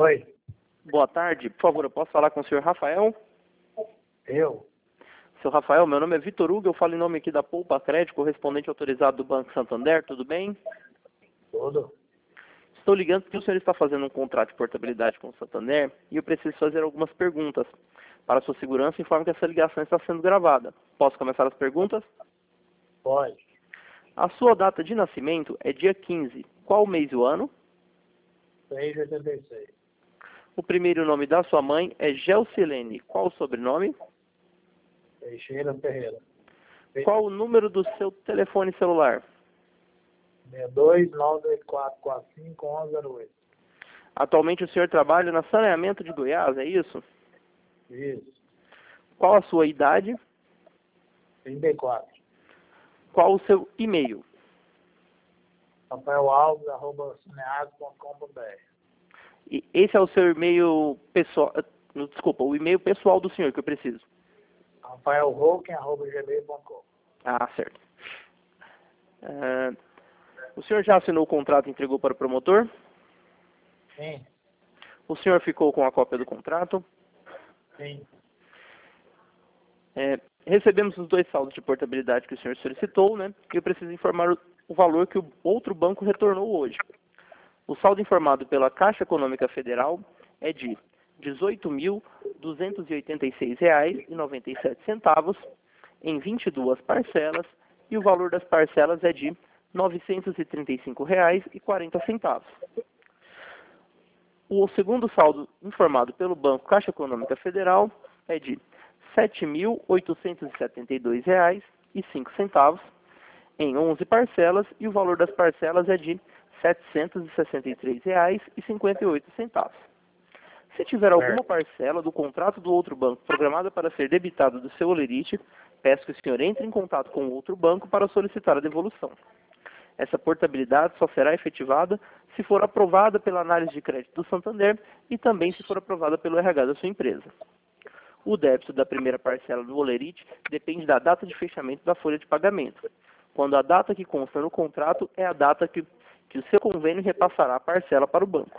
Oi, Boa tarde. Por favor, eu posso falar com o senhor Rafael? eu? Seu Rafael, meu nome é Vitor Hugo, eu falo em nome aqui da Poupa Crédito, correspondente autorizado do Banco Santander, tudo bem? Tudo? Estou ligando porque o senhor está fazendo um contrato de portabilidade com o Santander e eu preciso fazer algumas perguntas. Para sua segurança, informo que essa ligação está sendo gravada. Posso começar as perguntas? Pode. A sua data de nascimento é dia 15. Qual o mês e o ano? 6,86. O primeiro nome da sua mãe é Gelsilene. Qual o sobrenome? Teixeira Ferreira. Qual o número do seu telefone celular? 62-98445-1108. Atualmente o senhor trabalha na Saneamento de Goiás, é isso? Isso. Qual a sua idade? 34. Qual o seu e-mail? rafaelalves@cineasa.com.br. E esse é o seu e-mail pessoal, desculpa, o e-mail pessoal do senhor que eu preciso. rafaelroken@gmail.com. Ah, certo. O senhor já assinou o contrato e entregou para o promotor? Sim, O senhor ficou com a cópia do contrato? sim. Recebemos os dois saldos de portabilidade que o senhor solicitou, né? E eu preciso informar o valor que o outro banco retornou hoje. O saldo informado pela Caixa Econômica Federal é de R$ 18.286,97 em 22 parcelas e o valor das parcelas é de R$ 935,40. O segundo saldo informado pelo Banco Caixa Econômica Federal é de R$ 7.872,05 em 11 parcelas e o valor das parcelas é de R$ 763,58. Se tiver alguma parcela do contrato do outro banco programada para ser debitada do seu holerite, peço que o senhor entre em contato com o outro banco para solicitar a devolução. Essa portabilidade só será efetivada se for aprovada pela análise de crédito do Santander e também se for aprovada pelo RH da sua empresa. O débito da primeira parcela do holerite depende da data de fechamento da folha de pagamento, quando a data que consta no contrato é a data que o seu convênio repassará a parcela para o banco.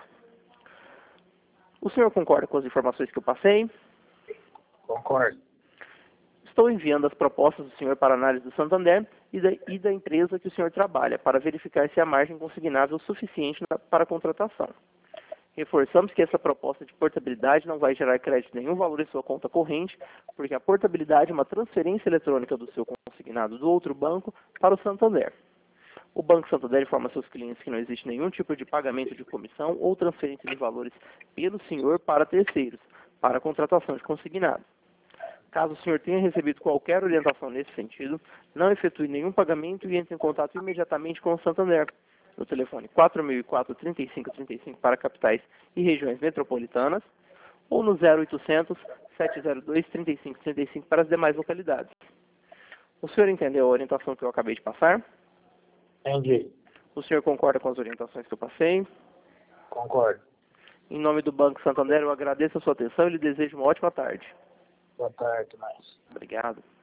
O senhor concorda com as informações que eu passei? Concordo. Estou enviando as propostas do senhor para análise do Santander e da empresa que o senhor trabalha, para verificar se a margem consignável é suficiente para a contratação. Reforçamos que essa proposta de portabilidade não vai gerar crédito nenhum valor em sua conta corrente, porque a portabilidade é uma transferência eletrônica do seu consignado do outro banco para o Santander. O Banco Santander informa a seus clientes que não existe nenhum tipo de pagamento de comissão ou transferência de valores pelo senhor para terceiros, para a contratação de consignado. Caso o senhor tenha recebido qualquer orientação nesse sentido, não efetue nenhum pagamento e entre em contato imediatamente com o Santander, no telefone 4004-3535 para capitais e regiões metropolitanas, ou no 0800 702 3535 para as demais localidades. O senhor entendeu a orientação que eu acabei de passar? Entendi. O senhor concorda com as orientações que eu passei? Concordo. Em nome do Banco Santander, eu agradeço a sua atenção e lhe desejo uma ótima tarde. Boa tarde, mais. Obrigado.